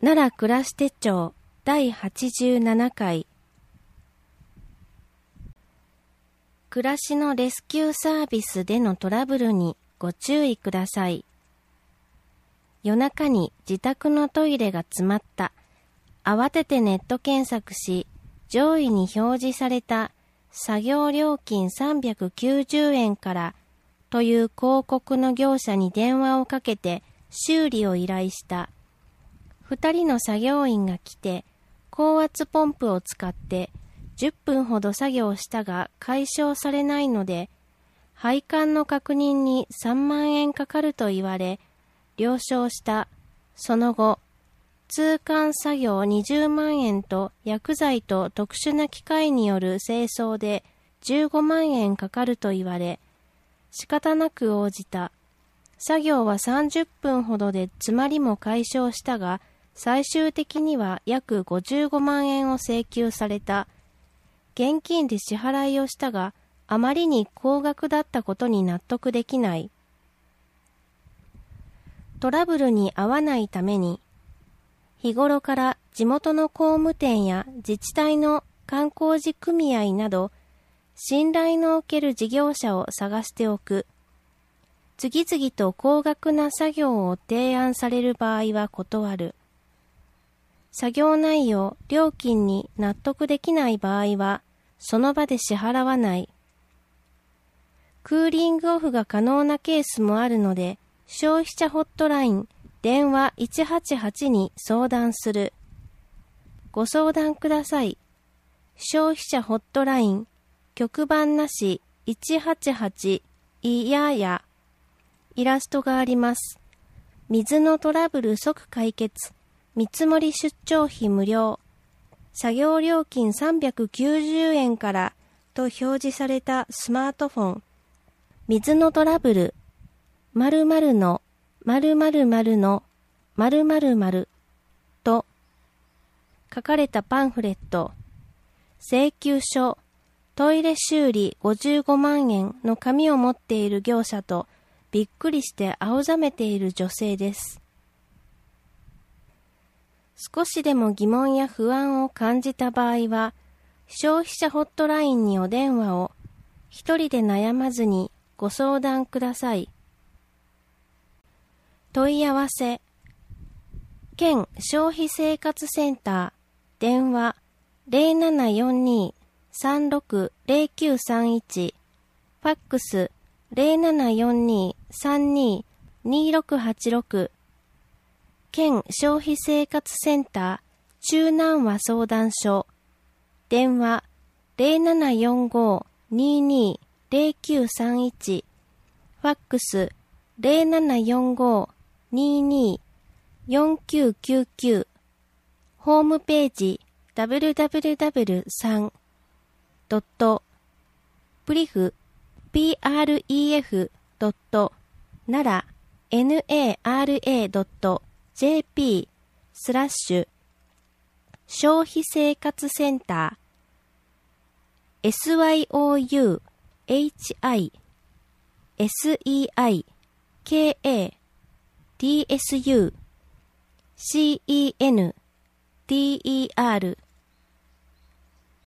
奈良暮らし手帳第87回暮らしのレスキューサービスでのトラブルにご注意ください。夜中に自宅のトイレが詰まった。慌ててネット検索し、上位に表示された作業料金390円からという広告の業者に電話をかけて修理を依頼した。2人の作業員が来て高圧ポンプを使って10分ほど作業したが解消されないので、配管の確認に3万円かかると言われ、了承した。その後、通関作業20万円と薬剤と特殊な機械による清掃で15万円かかると言われ、仕方なく応じた。作業は30分ほどで詰まりも解消したが、最終的には約55万円を請求された。現金で支払いをしたが、あまりに高額だったことに納得できない。トラブルに遭わないために、日頃から地元の工務店や自治体の観光事組合など、信頼のおける事業者を探しておく。次々と高額な作業を提案される場合は断る。作業内容、料金に納得できない場合は、その場で支払わない。クーリングオフが可能なケースもあるので、消費者ホットライン、電話188に相談する。ご相談ください。消費者ホットライン、局番なし188いやや。イラストがあります。水のトラブル即解決。見積もり出張費無料。作業料金390円からと表示されたスマートフォン。水のトラブル。〇〇の〇〇〇の〇〇〇と書かれたパンフレット。請求書。トイレ修理55万円の紙を持っている業者とびっくりして青ざめている女性です。少しでも疑問や不安を感じた場合は、消費者ホットラインにお電話を。一人で悩まずにご相談ください。問い合わせ。県消費生活センター。電話 0742-360931。ファックス 0742-32-2686。県消費生活センター中南和相談所。電話 0745-22-0931。ファックス 0745-22-4999。ホームページ www.pref.nara.jp 消費生活センター SYOHISEIKATSUCENTER